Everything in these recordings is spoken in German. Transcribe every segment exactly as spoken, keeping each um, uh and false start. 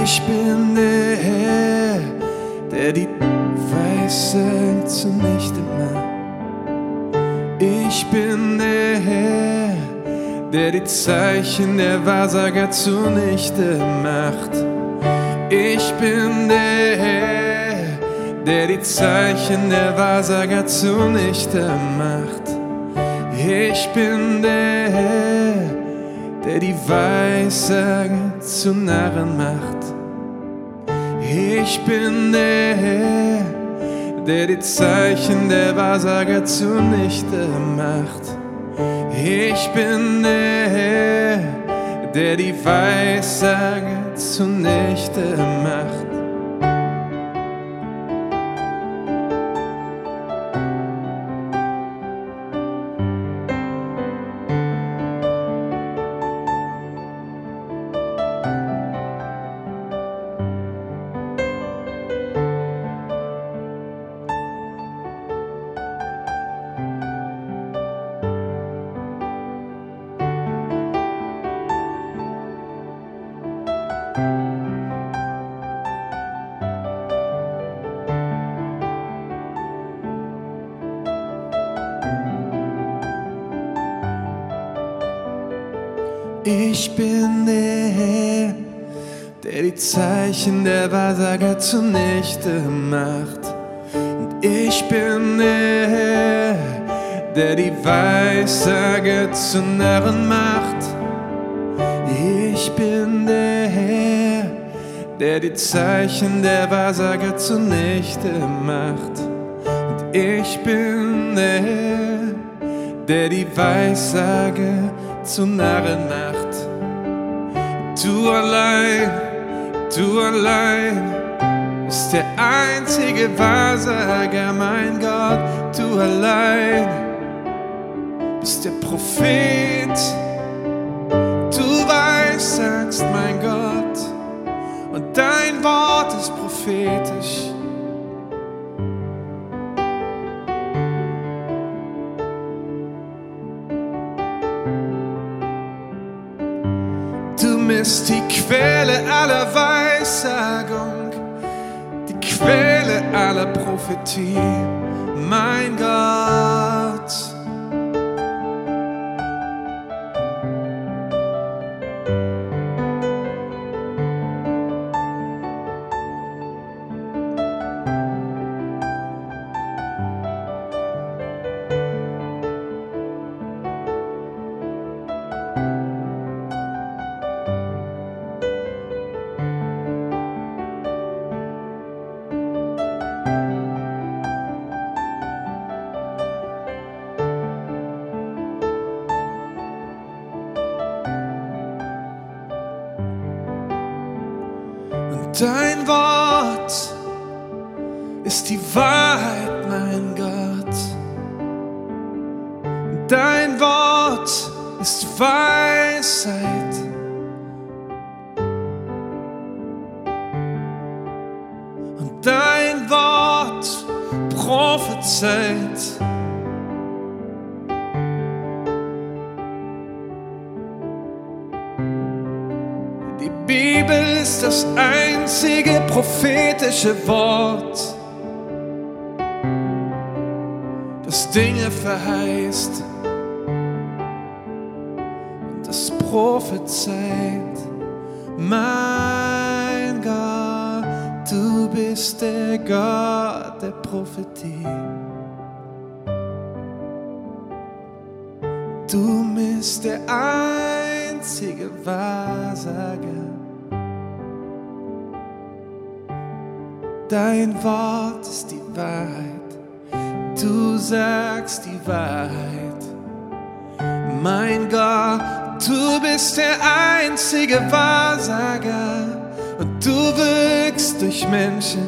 Ich bin der Herr, der die Weissagung zunichte macht. Ich bin der Herr, der die Zeichen der Wahrsager zunichte macht. Ich bin der Herr, der die Zeichen der Wahrsager zunichte macht. Ich bin der Herr, der die Weissager zu Narren macht. Ich bin der Herr, der die Zeichen der Wahrsager zunichte macht. Ich bin der Herr, der die Weissager zunichte macht. Ich bin der Herr, der die Zeichen der Wahrsager zunichte macht. Und ich bin der Herr, der die Weissager zu Narren macht. Ich bin der Herr, der die Zeichen der Wahrsager zunichte macht. Und ich bin der Herr, der die Weissager zu Narren macht. Du allein, du allein bist der einzige Wahrsager, mein Gott. Du allein bist der Prophet. Du weissagst, mein Gott, und dein Wort ist prophetisch. Du bist die Quelle aller Weissagung, die Quelle aller Prophetie, mein Gott. Dein Wort ist die Wahrheit, mein Gott. Dein Wort ist Weisheit. Und dein Wort prophezeit. Die Bibel ist das einzige prophetische Wort, das Dinge verheißt und das prophezeit. Mein Gott, du bist der Gott der Prophetie. Du bist der einzige Wahrsager. Dein Wort ist die Wahrheit. Du sagst die Wahrheit. Mein Gott, du bist der einzige Wahrsager und du wirkst durch Menschen.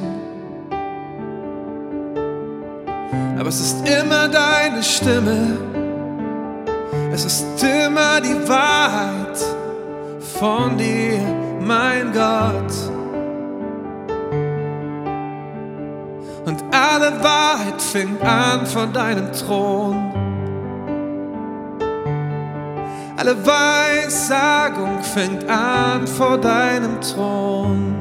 Aber es ist immer deine Stimme. Es ist immer die Wahrheit von dir, mein Gott. Und alle Wahrheit fängt an von deinem Thron. Alle Weissagung fängt an vor deinem Thron.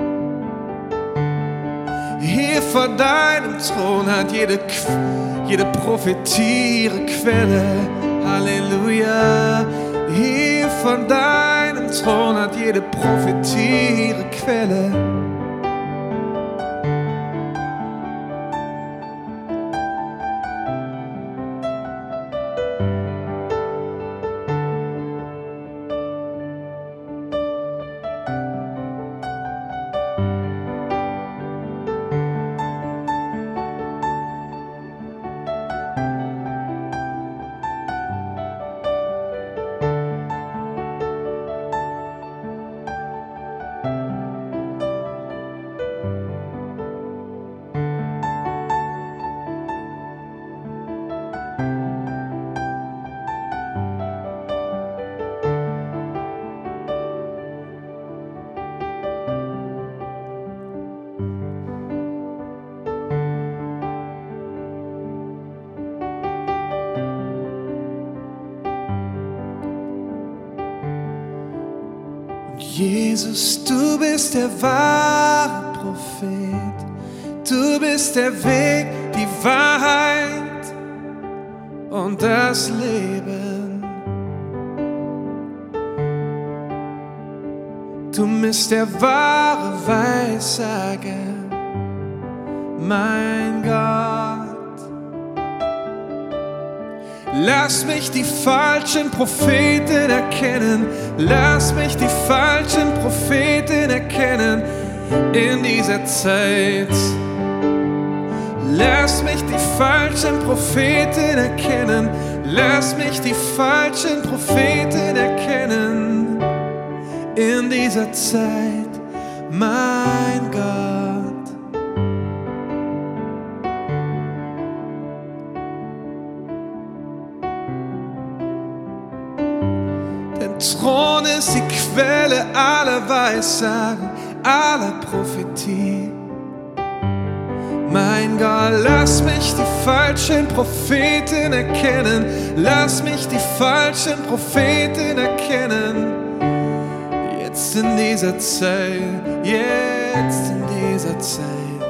Hier vor deinem Thron hat jede, jede Prophetie ihre Quelle. Halleluja. Hier vor deinem Thron hat jede Prophetie ihre Quelle. Jesus, du bist der wahre Prophet, du bist der Weg, die Wahrheit und das Leben. Du bist der wahre Weissager, mein Gott. Lass mich die falschen Propheten erkennen, lass mich die falschen Propheten erkennen in dieser Zeit. Lass mich die falschen Propheten erkennen, lass mich die falschen Propheten erkennen in dieser Zeit, mein Gott. Thron ist die Quelle aller Weissagen, aller Prophetie. Mein Gott, lass mich die falschen Propheten erkennen, lass mich die falschen Propheten erkennen. Jetzt in dieser Zeit, jetzt in dieser Zeit.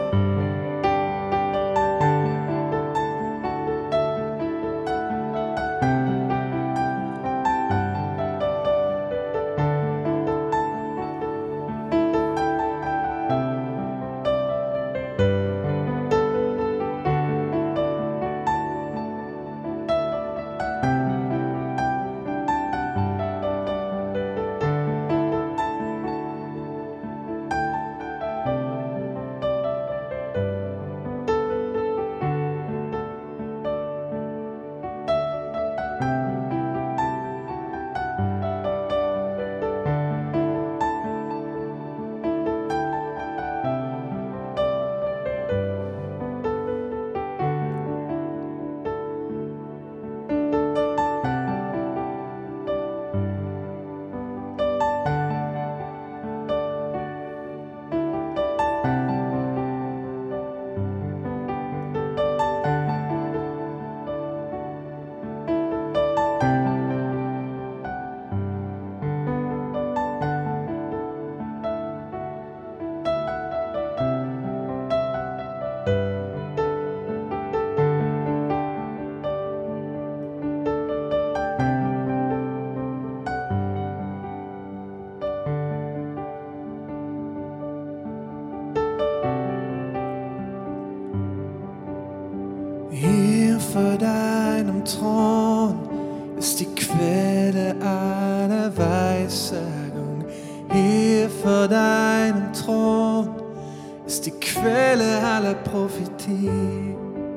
Hier vor deinem Thron ist die Quelle aller Weissagung. Hier vor deinem Thron ist die Quelle aller Prophetie.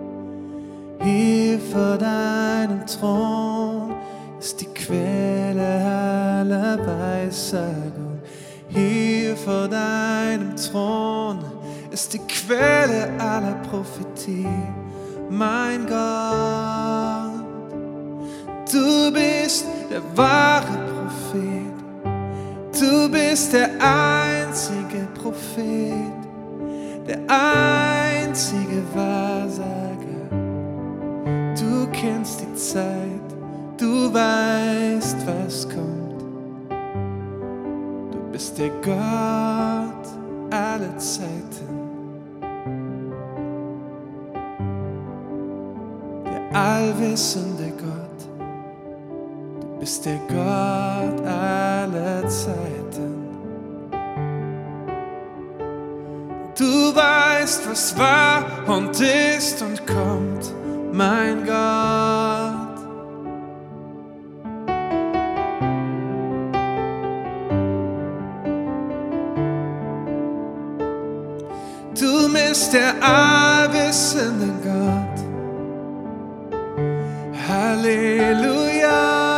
Hier vor deinem Thron ist die Quelle aller Weissagung. Hier vor deinem Thron ist die Quelle aller Prophetie. Mein Gott, du bist der wahre Prophet, du bist der einzige Prophet, der einzige Wahrsager. Du kennst die Zeit, Du weißt, was kommt. Du bist der Gott aller Zeiten, der allwissende Gott. Du bist der Gott aller Zeiten. Du weißt, was war und ist und kommt, mein Gott. Du bist der allwissende Gott. Halleluja.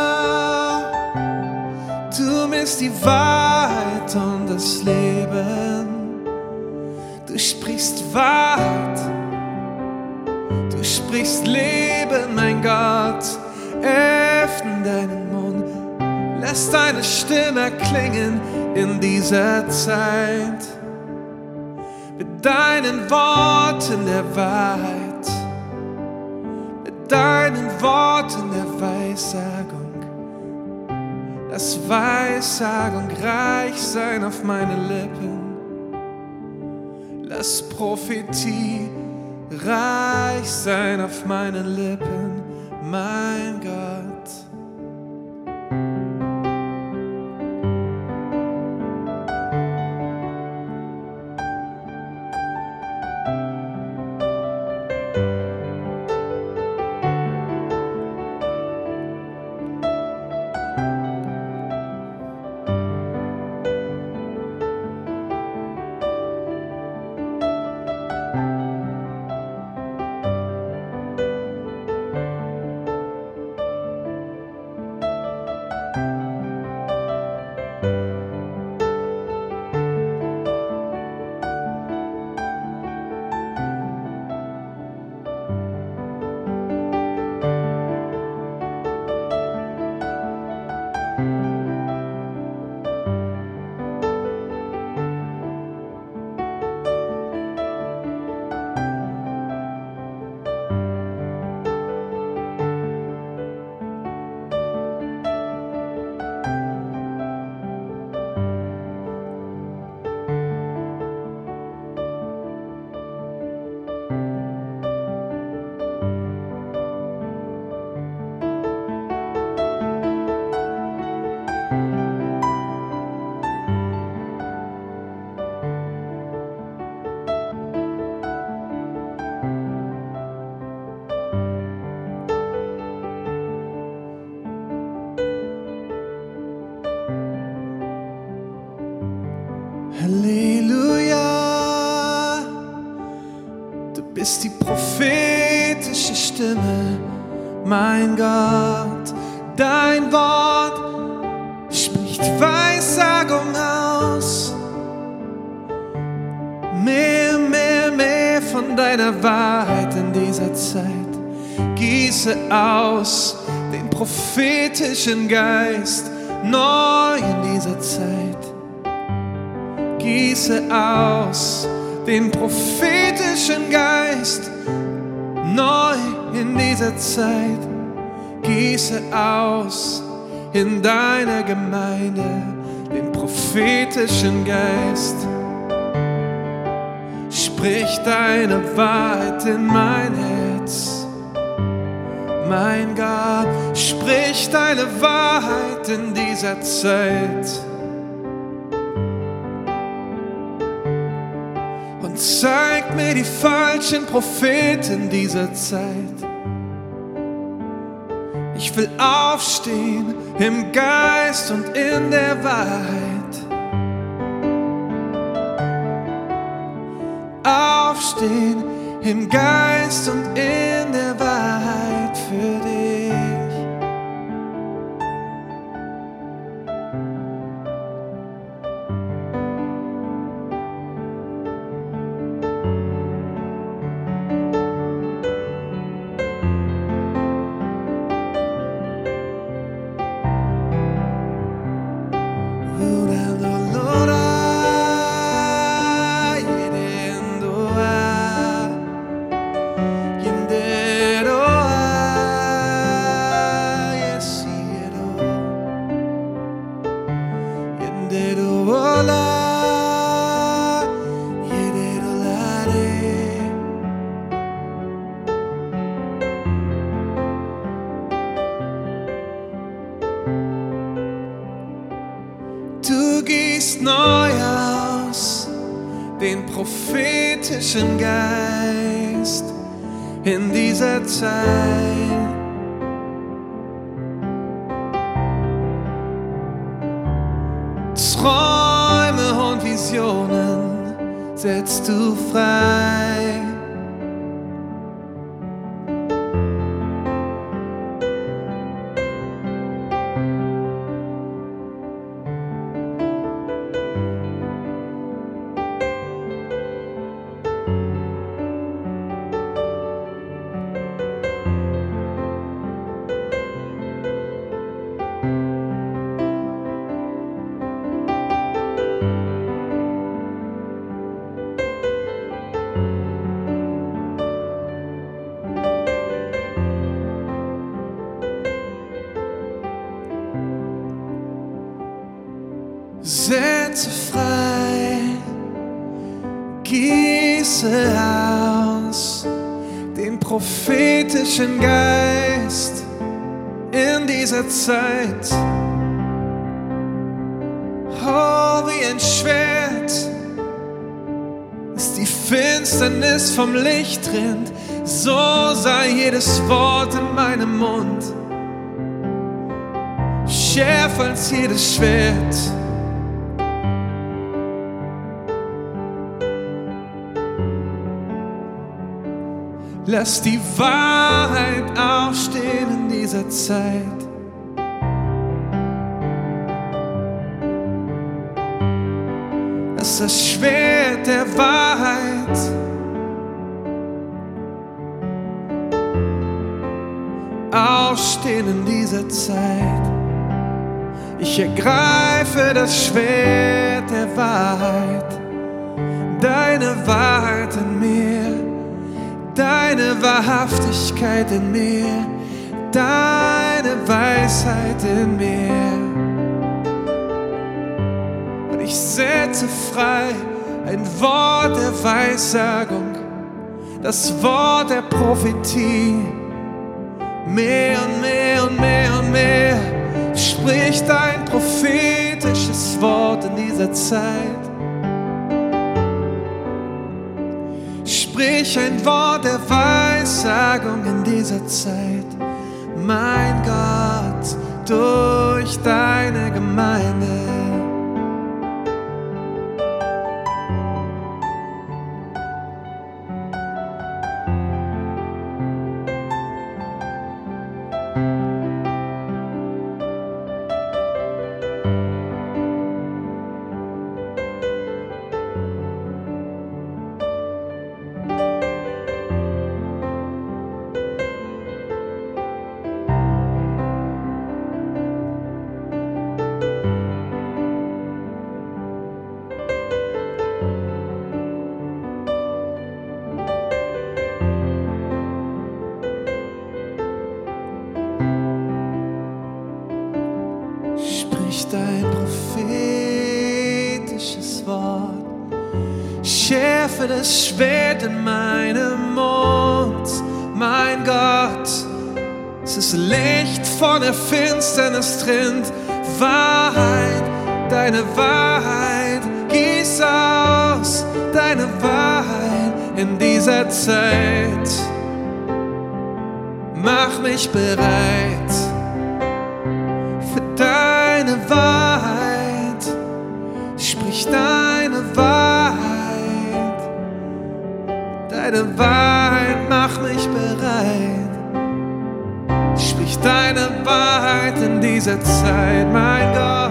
Du bist die Wahrheit und das Leben. Du sprichst Wahrheit. Du sprichst Leben, mein Gott. Öffne deinen Mund. Lass deine Stimme klingen in dieser Zeit. Mit deinen Worten der Wahrheit, mit deinen Worten der Weissagung. Lass Weissagung reich sein auf meine Lippen. Lass Prophetie reich sein auf meinen Lippen, mein Gott. Halleluja, du bist die prophetische Stimme, mein Gott. Dein Wort spricht Weissagung aus. Mehr, mehr, mehr von deiner Wahrheit in dieser Zeit. Gieße aus den prophetischen Geist neu in dieser Zeit. Gieße aus den prophetischen Geist neu in dieser Zeit. Gieße aus in deiner Gemeinde den prophetischen Geist. Sprich deine Wahrheit in mein Herz, mein Gott. Sprich deine Wahrheit in dieser Zeit. Und zeig mir die falschen Propheten dieser Zeit. Ich will aufstehen im Geist und in der Wahrheit. Aufstehen im Geist und in der Wahrheit für dich. den prophetischen Geist in dieser Zeit. Träume und Visionen setzt du frei. Setze frei, gieße aus den prophetischen Geist in dieser Zeit. Oh, wie ein Schwert ist die Finsternis vom Licht trennt, so sei jedes Wort in meinem Mund schärfer als jedes Schwert. Lass die Wahrheit aufstehen in dieser Zeit. Lass das Schwert der Wahrheit aufstehen in dieser Zeit. Ich ergreife das Schwert der Wahrheit, deine Wahrheit in mir. Deine Wahrhaftigkeit in mir, deine Weisheit in mir. Und ich setze frei ein Wort der Weissagung, das Wort der Prophetie. Mehr und mehr und mehr und mehr spricht ein prophetisches Wort in dieser Zeit. Sprich ein Wort der Weissagung in dieser Zeit, mein Gott, durch deine Gemeinde. Dein prophetisches Wort, schärfe das Schwert in meinem Mund, mein Gott. Es ist Licht von der Finsternis trennt, Wahrheit, deine Wahrheit, gieß aus, deine Wahrheit in dieser Zeit. Mach mich bereit für deine Wahrheit, sprich deine Wahrheit, deine Wahrheit, mach mich bereit, sprich deine Wahrheit in dieser Zeit, mein Gott.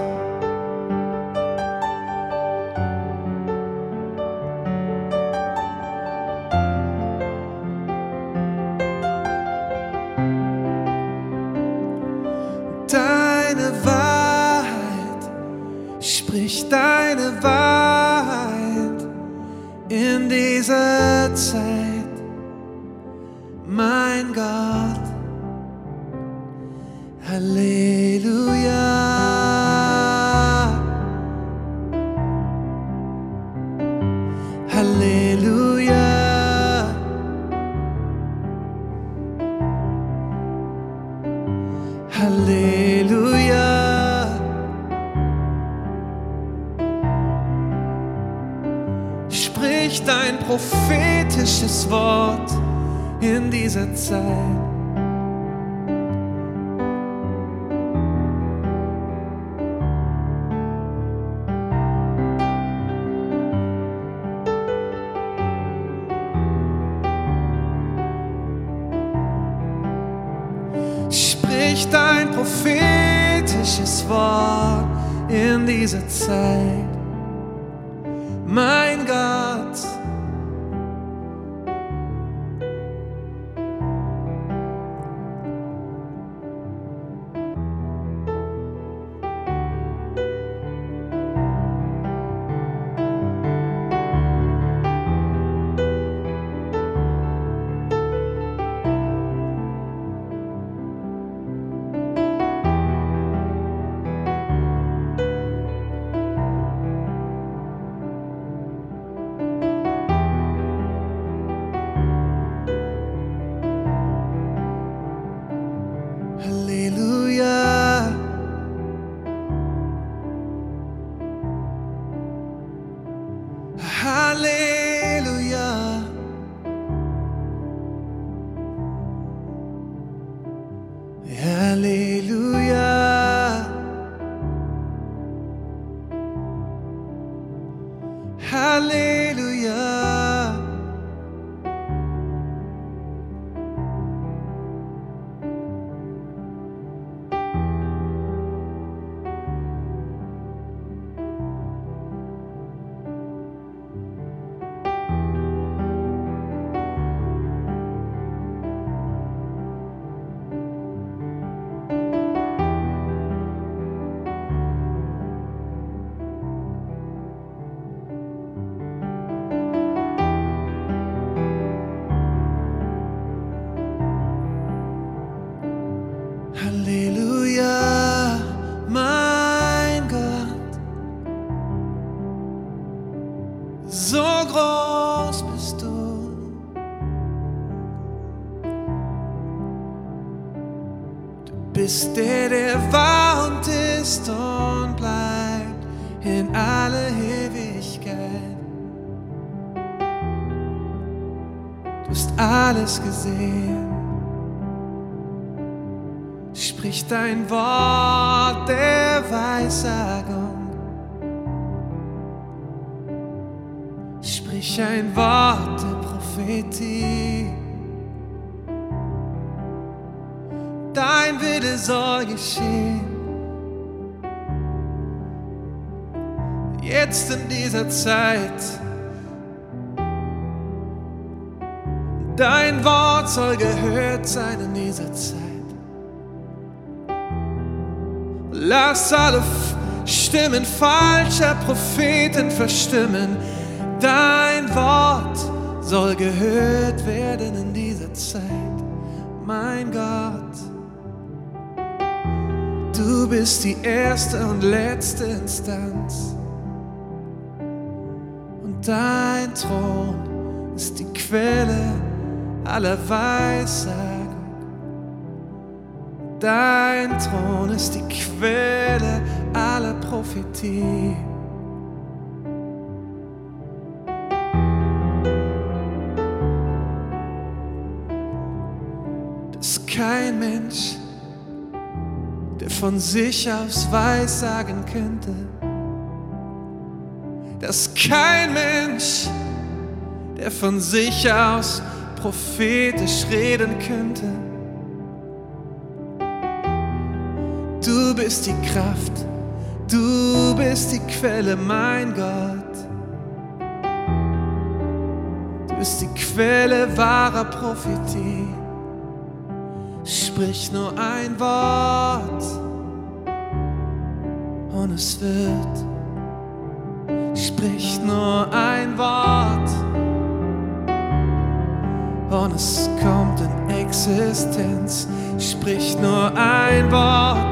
Deine Wahrheit, sprich deine Wahrheit in dieser Zeit, mein Gott. Halleluja. Halleluja. Halleluja. sprich dein prophetisches Wort in dieser Zeit. Sprich dein prophetisches Wort in dieser Zeit, mein Gott. Halleluja. Halleluja. Halleluja. Halleluja. Halleluja, mein Gott, so groß bist du. Du bist der, der war und ist und bleibt in alle Ewigkeit. Du hast alles gesehen. Sprich dein Wort der Weissagung. Sprich ein Wort der Prophetie. Dein Wille soll geschehen. Jetzt in dieser Zeit. Dein Wort soll gehört sein in dieser Zeit. Lass alle Stimmen falscher Propheten verstimmen. Dein Wort soll gehört werden in dieser Zeit, mein Gott. Du bist die erste und letzte Instanz. Und dein Thron ist die Quelle aller Weissagung. Dein Thron ist die Quelle aller Prophetie. Dass kein Mensch, der von sich aus weissagen könnte, dass kein Mensch, der von sich aus prophetisch reden könnte. Du bist die Kraft, du bist die Quelle, mein Gott. Du bist die Quelle wahrer Prophetie. Sprich nur ein Wort und es wird. Sprich nur ein Wort und es kommt in Existenz. Sprich nur ein Wort.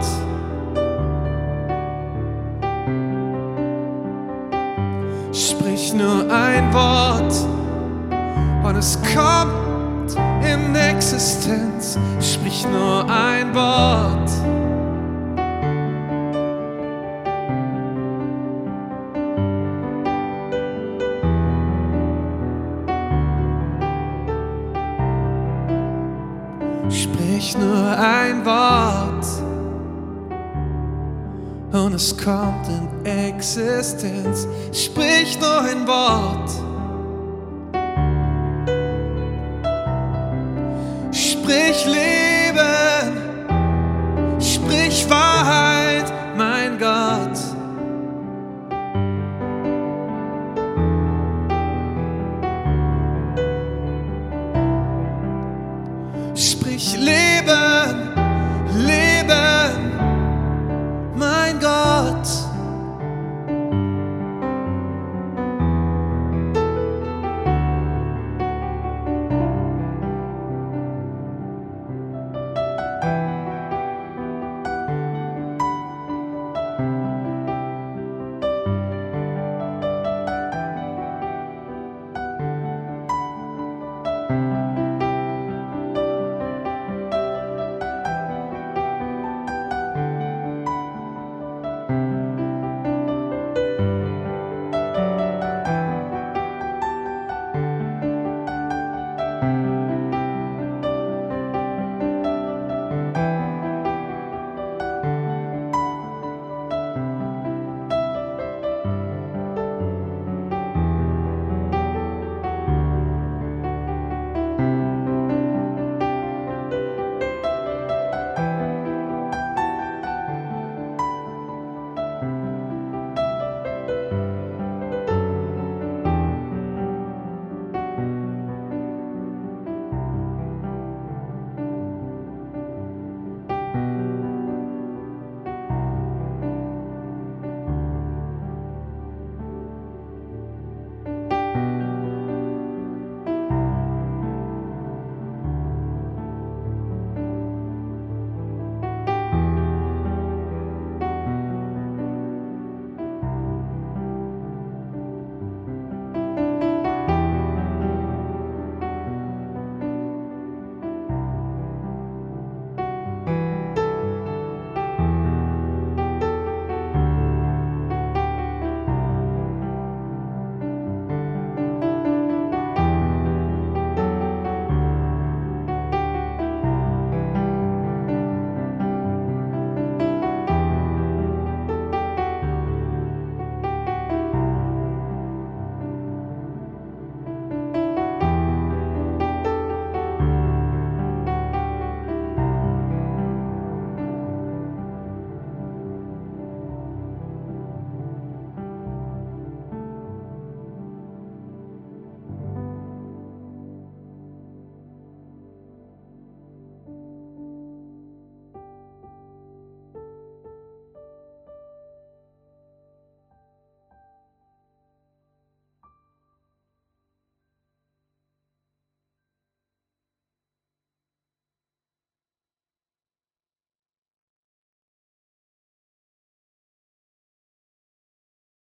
Sprich nur ein Wort und es kommt in Existenz. Sprich nur ein Wort. sprich nur ein Wort und es kommt in Existenz. Sprich nur ein Wort. Sprich Leben.